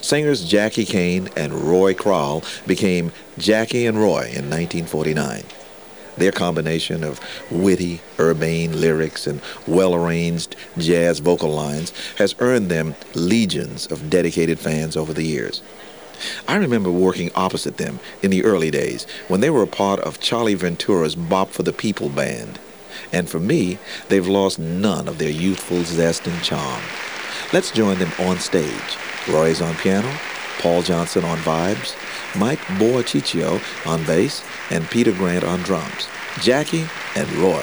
Singers Jackie Kane and Roy Kral became Jackie and Roy in 1949. Their combination of witty, urbane lyrics and well-arranged jazz vocal lines has earned them legions of dedicated fans over the years. I remember working opposite them in the early days when they were a part of Charlie Ventura's Bop for the People band. And for me, they've lost none of their youthful zest and charm. Let's join them on stage. Roy's on piano, Paul Johnson on vibes, Mike Boaciccio on bass, and Peter Grant on drums. Jackie and Roy.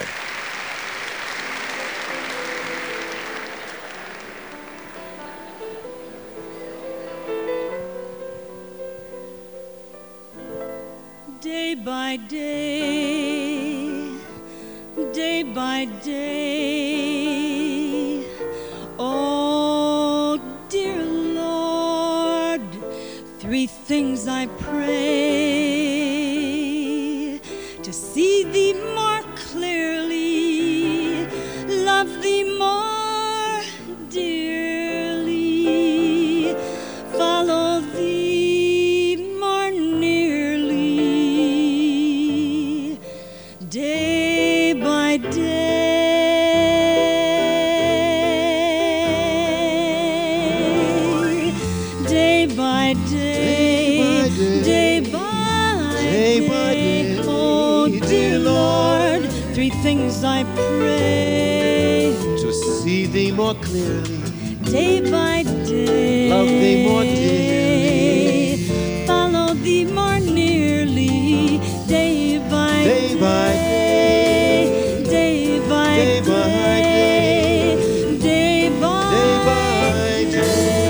Day by day, day by day, oh dear Lord, three things I pray: to see thee more clearly, love thee more dearly, follow thee more nearly, day by day, day by day, day by day, oh dear Lord, three things I pray: to see thee more clearly, day by day, love thee more dearly, follow thee more nearly, day by day by day, day by day by day, day by day.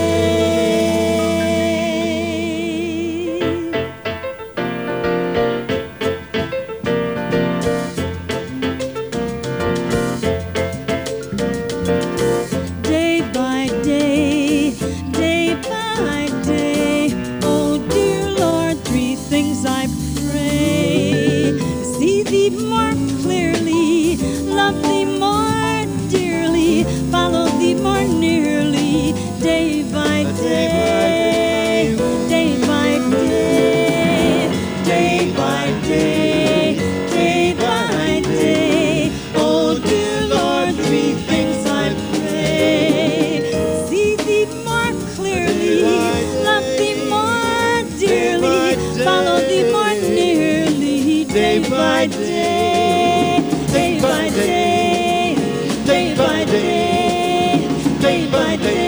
Day by day, day by day, oh dear Lord, three things I pray: see thee more clearly, love thee more dearly, follow thee more nearly, day by day, day by day, day by day, day by day, oh dear Lord, three things I pray: see thee more clearly, love thee more dearly, follow thee more nearly, day by day, day by day, day by day, day by day.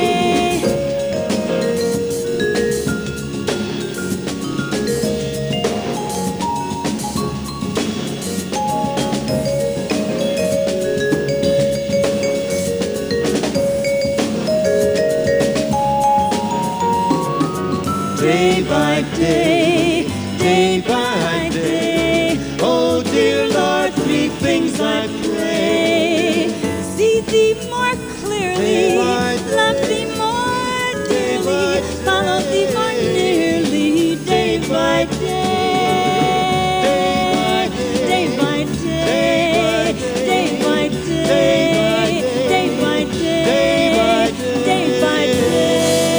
Day by day, day by day, oh dear Lord, three things I pray: see thee more clearly, love thee more dearly, follow thee more nearly, day by day, day by day, day by day, day by day, day by day.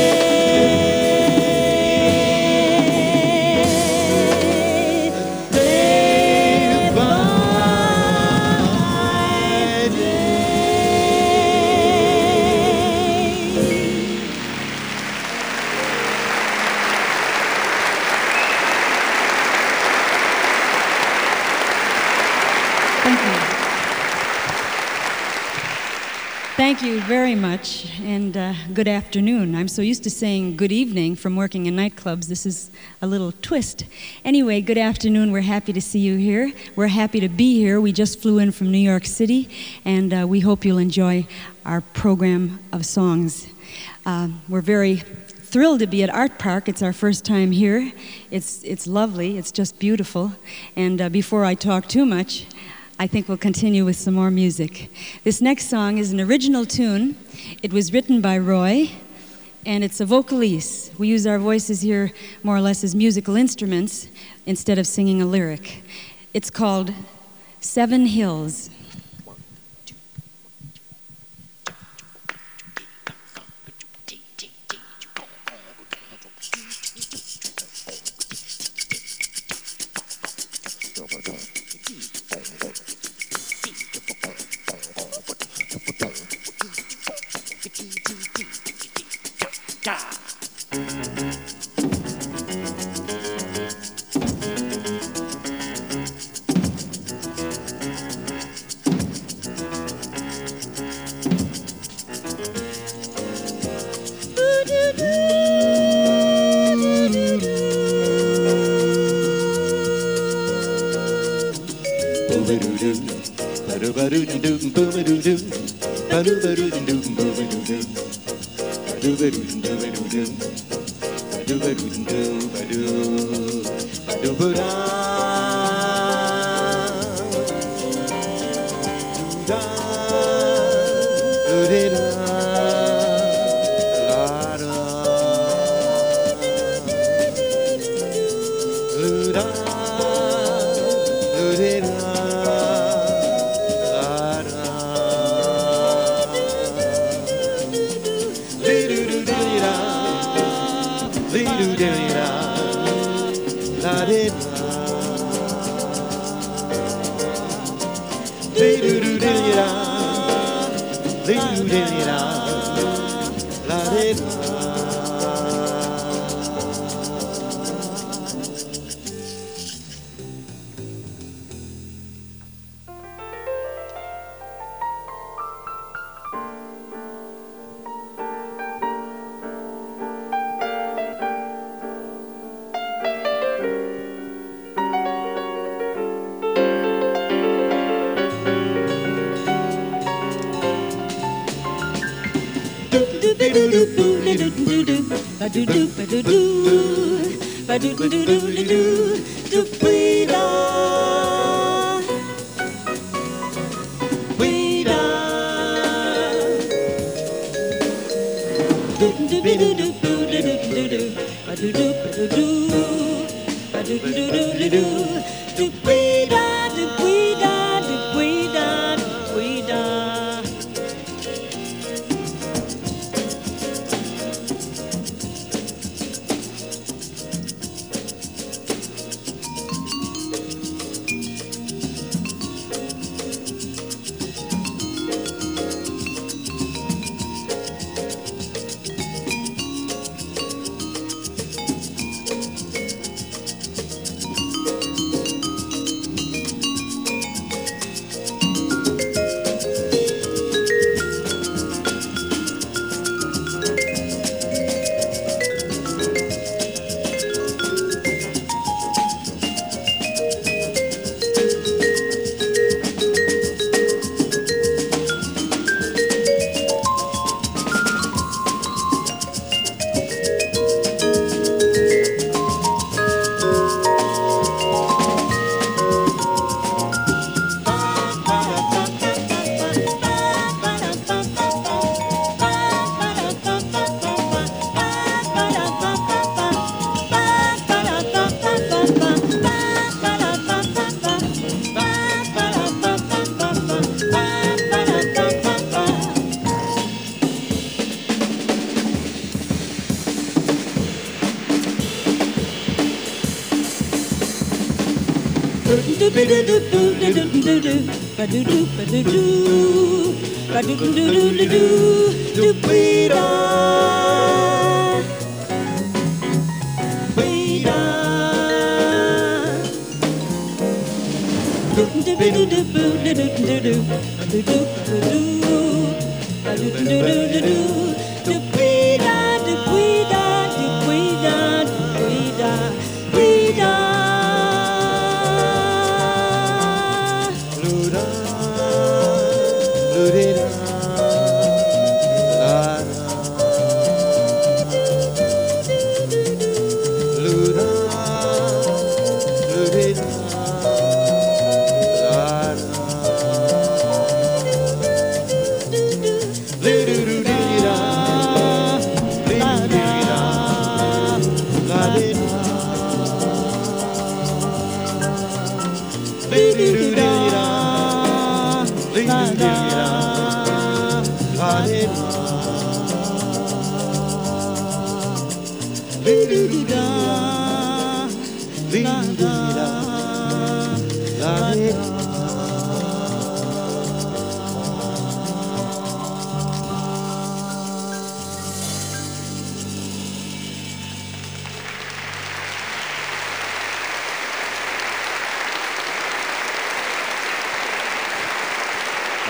Thank you very much, and good afternoon. I'm so used to saying good evening from working in nightclubs. This is a little twist. Anyway, good afternoon. We're happy to see you here. We're happy to be here. We just flew in from New York City, and we hope you'll enjoy our program of songs. We're very thrilled to be at Art Park. It's our first time here. It's lovely. It's just beautiful. And before I talk too much, I think we'll continue with some more music. This next song is an original tune. It was written by Roy, and it's a vocalise. We use our voices here more or less as musical instruments instead of singing a lyric. It's called Seven Hills.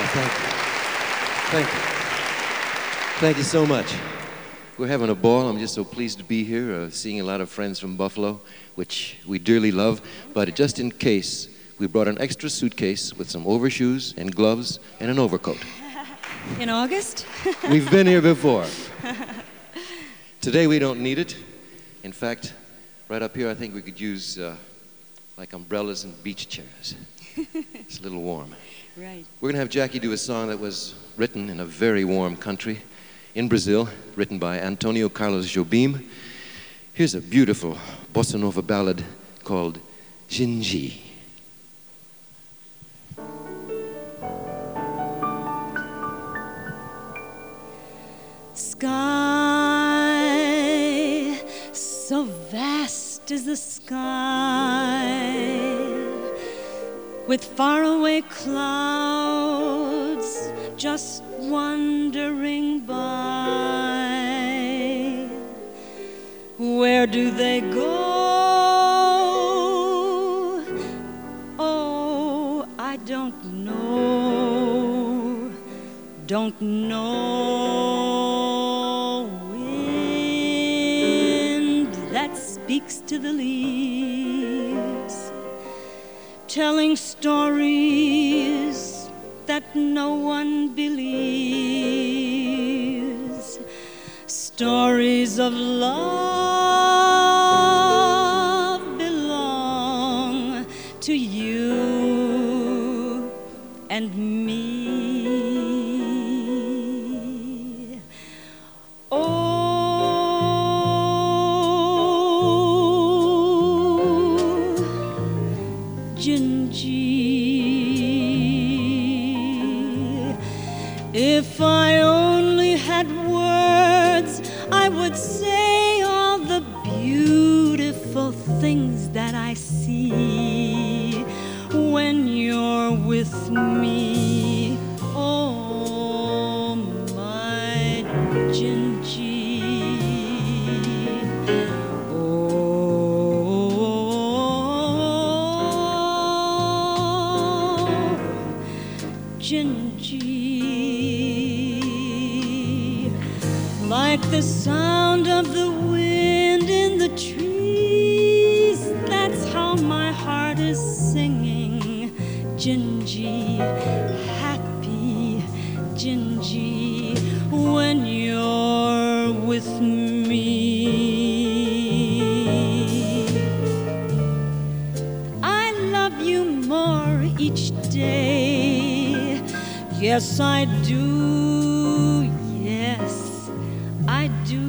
thank you. Thank you. Thank you so much. We're having a ball. I'm just so pleased to be here, seeing a lot of friends from Buffalo, which we dearly love. But just in case, we brought an extra suitcase with some overshoes and gloves and an overcoat. In August? We've been here before. Today we don't need it. In fact, right up here I think we could use like umbrellas and beach chairs. It's a little warm. Right. We're going to have Jackie do a song that was written in a very warm country, in Brazil, written by Antonio Carlos Jobim. Here's a beautiful bossa nova ballad called Gingi. Sky, so vast is the sky, with faraway clouds just wandering by. Where do they go? Oh, I don't know. Don't know. Wind that speaks to the leaves, telling stories that no one believes, stories of love belong to you and me. Oh, Gingi, if I only had words, I would say all the beautiful things that I see when you're with me. Oh, my Gingi. Oh, Gingi, like the sound of the wind in the trees, that's how my heart is singing. Gingi, happy Gingi, when you're with me. I love you more each day. Yes, I do. Yes, I do.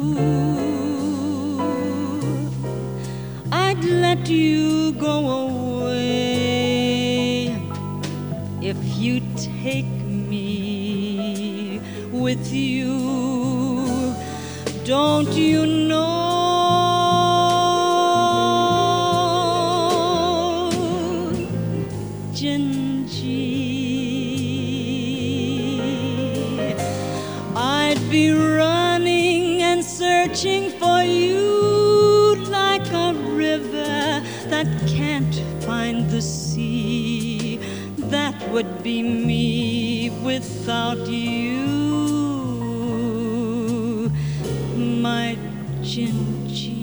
I'd let you go away if you take me with you. Don't you know? Gingi, I'd be running and searching for you like a river that can't find the sea. That would be me without you, my Gingi.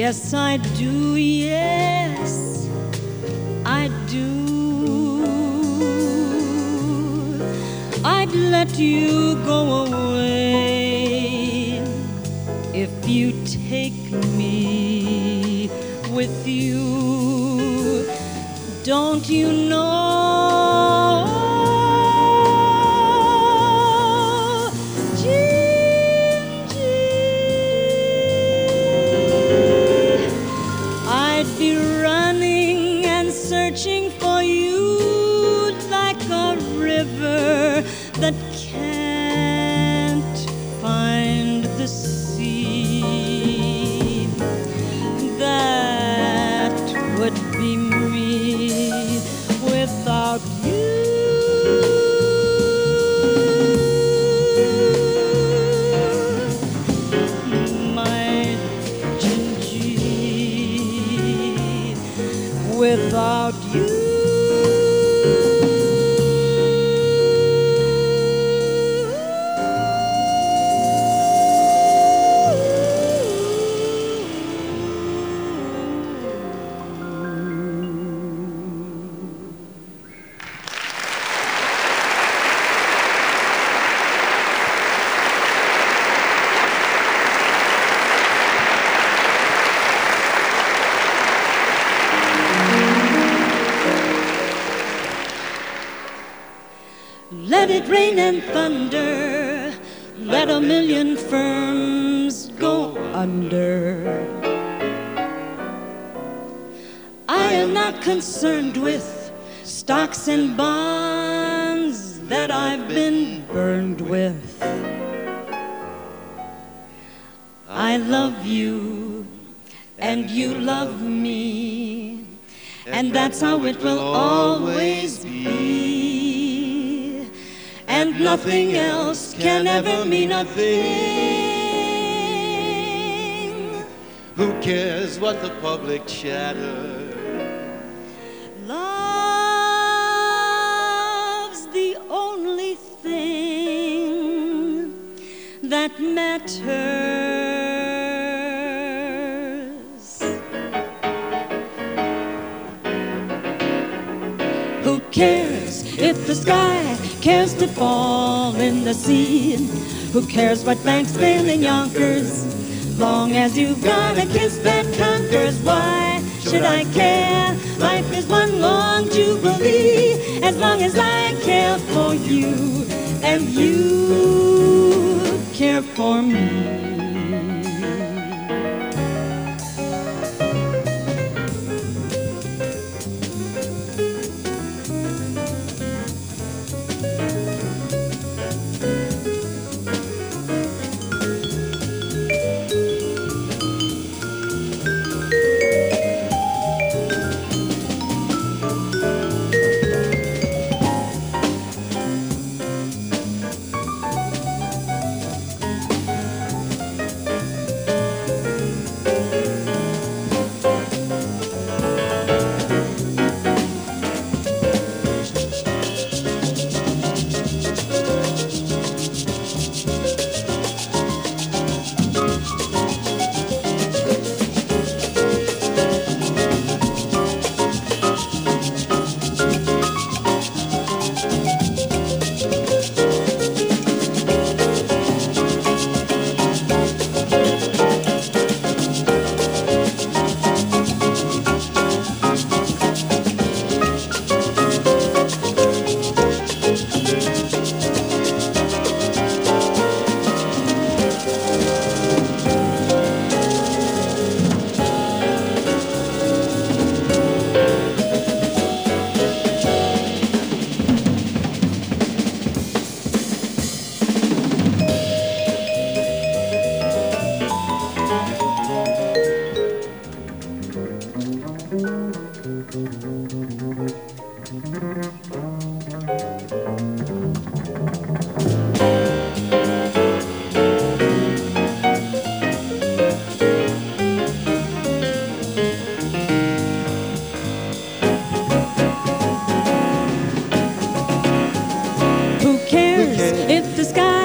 Yes, I do, yes, I do. I'd let you go away if you take me with you. Don't you know, Gingy, I'd be running and searching for you like a river that can't find the sea. That would be me without you. My Gingy, without you. Let it rain and thunder, let a million firms go under. I am not concerned with stocks and bonds that I've been burned with. I love you and you love me, and that's how it will always be. And nothing else can ever mean a thing. Who cares what the public chatter? Love's the only thing that matters. Who cares if the sky cares to fall in the sea? Who cares what banks fail in Yonkers? Long as you've got a kiss that conquers. Why should I care? Life is one long jubilee. As long as I care for you and you care for me.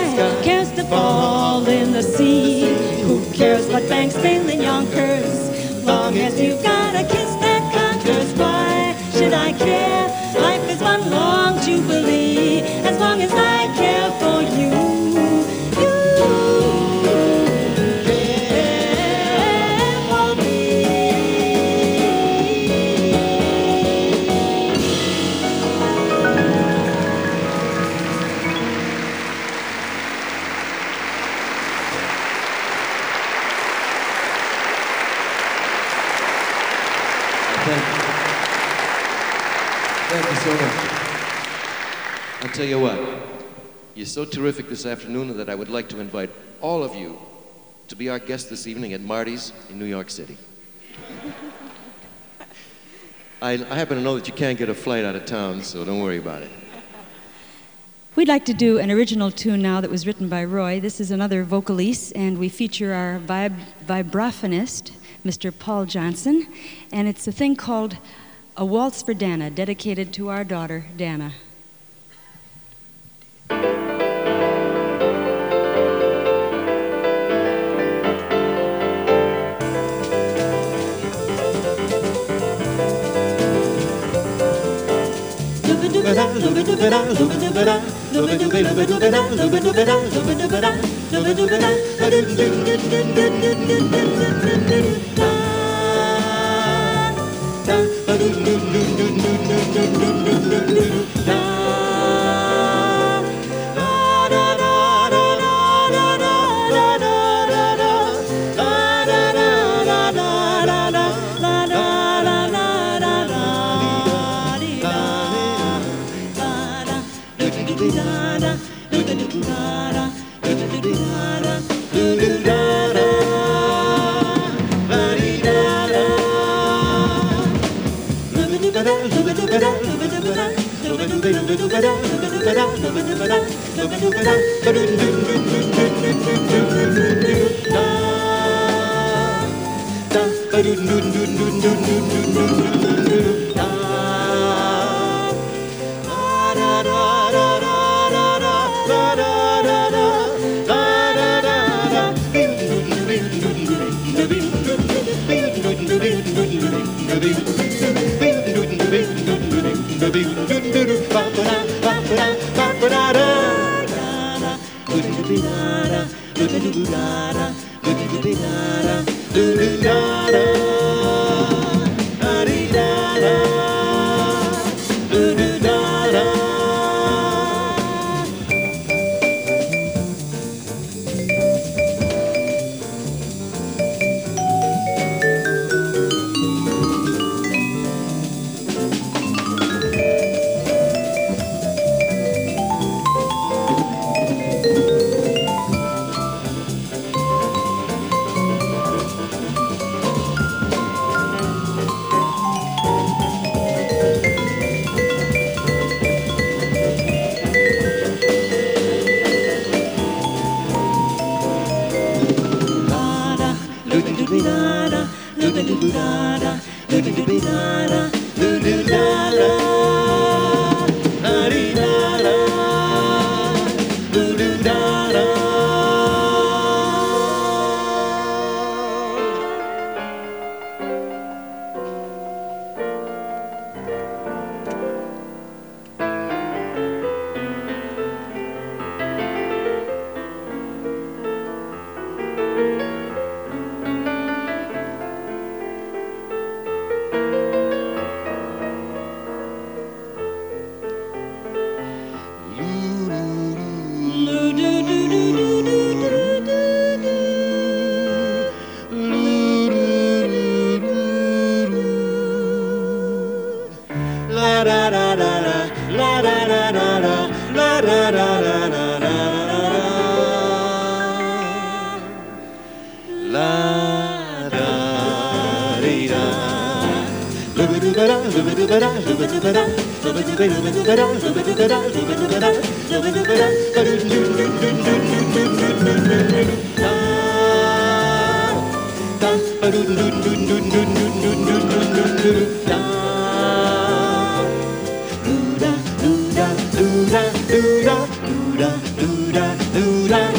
fall in the sea. Who cares what banks fail in Yonkers? Yes, you've got a kiss that conquers. Why should I care? Life is one long jubilee. As long as I care for you, you care for me. Thank you. Thank you so much. I'll tell you what, you're so terrific this afternoon that I would like to invite all of you to be our guests this evening at Marty's in New York City. I happen to know that you can't get a flight out of town, so don't worry about it. We'd like to do an original tune now that was written by Roy. This is another vocalise, and we feature our vibraphonist, Mr. Paul Johnson, and it's a thing called A Waltz for Dana, dedicated to our daughter, Dana.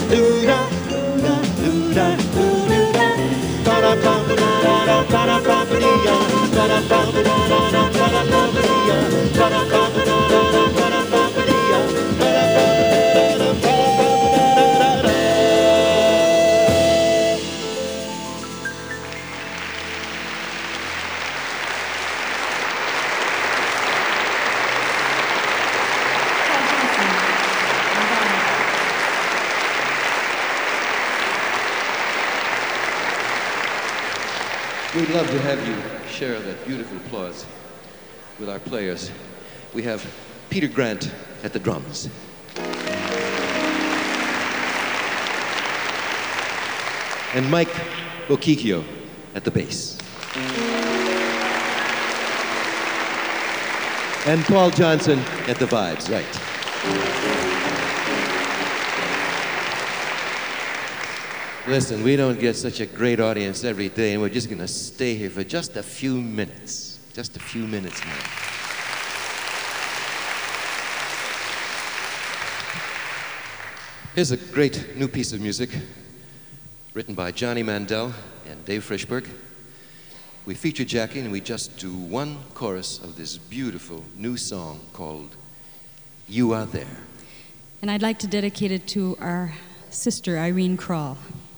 Ba-da-ba-ba-da-da-ba-da-ba-ba. We'd love to have you share that beautiful applause with our players. We have Peter Grant at the drums. And Mike Bokikio at the bass. And Paul Johnson at the vibes, right. Listen, we don't get such a great audience every day, and we're just going to stay here for just a few minutes. Just a few minutes more. Here's a great new piece of music written by Johnny Mandel and Dave Frischberg. We feature Jackie, and we just do one chorus of this beautiful new song called You Are There. And I'd like to dedicate it to our sister, Irene Krall.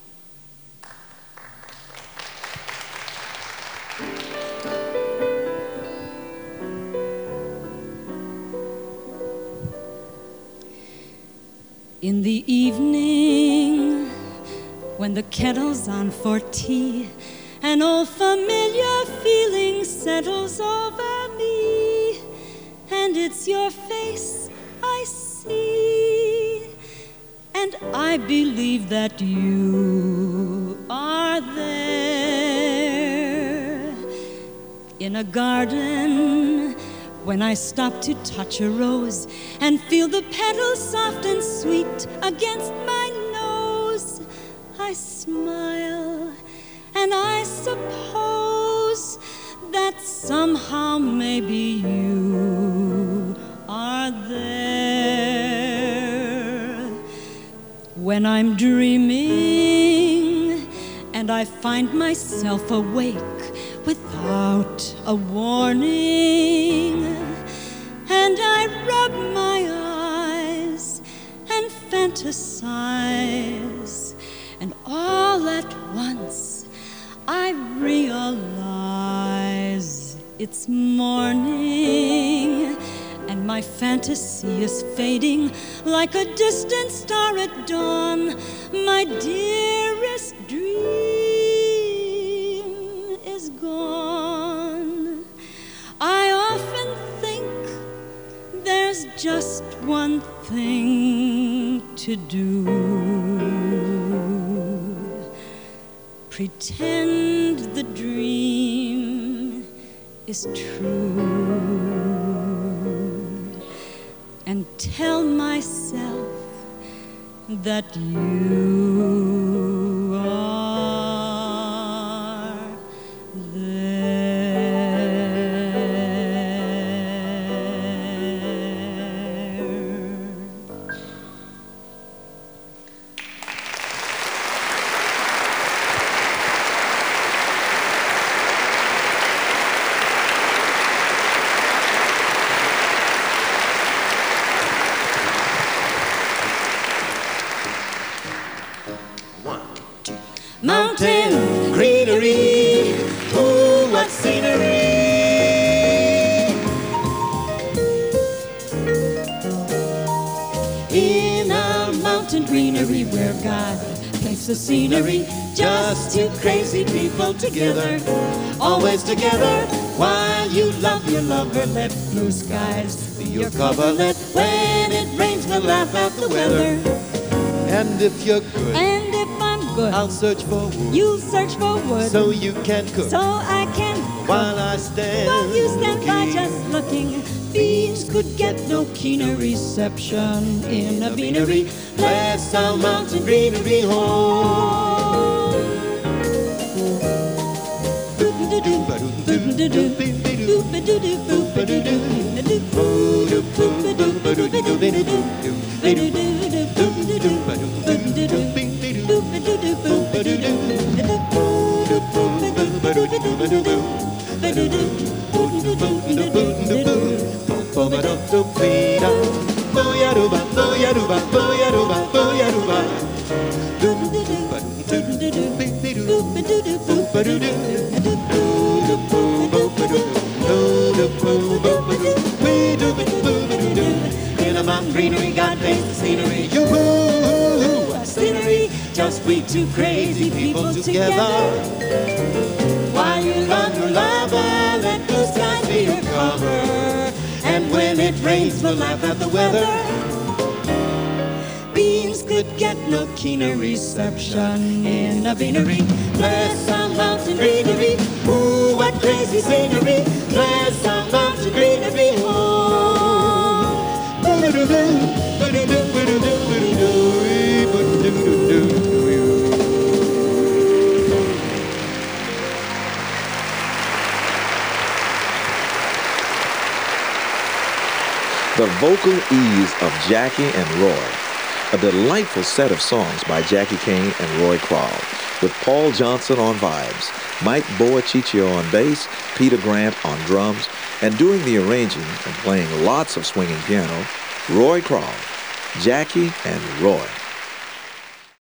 In the evening, when the kettle's on for tea, an old familiar feeling settles over me, and it's your face I see, and I believe that you are there. In a garden, when I stop to touch a rose and feel the petals soft and sweet against my nose, I smile, and I suppose that somehow maybe you are there. When I'm dreaming and I find myself awake without a warning, and I rub my eyes and fantasize, and all at once I realize it's morning, and my fantasy is fading like a distant star at dawn. My dearest dream is gone. I often think there's just one thing to do. Pretend the dream is true and tell myself that you are there. Mountain greenery, ooh, what scenery. In a mountain greenery where God placed the scenery, just two crazy people together, always together. While you love your lover, let blue skies be your coverlet. When it rains, we'll laugh at the weather. And if you're good, And if I'm good, I'll search for wood, you'll search for wood, so you can cook, so I can cook. while I stand While you stand by looking. just looking. Beans could get no keener reception in a beanery. Let's our mountain greenery home. In a mountain greenery, God placed the scenery. Yoo-hoo, a scenery. Just we two crazy people together. While you rains will laugh at the weather. Beans could get no keener reception in a beanery. There's some mountain greenery, ooh, what crazy scenery. There's some mountain greenery, oh. The vocal ease of Jackie and Roy. A delightful set of songs by Jackie Kane and Roy Kral, with Paul Johnson on vibes, Mike Boaciccio on bass, Peter Grant on drums, and doing the arranging and playing lots of swinging piano, Roy Kral, Jackie and Roy.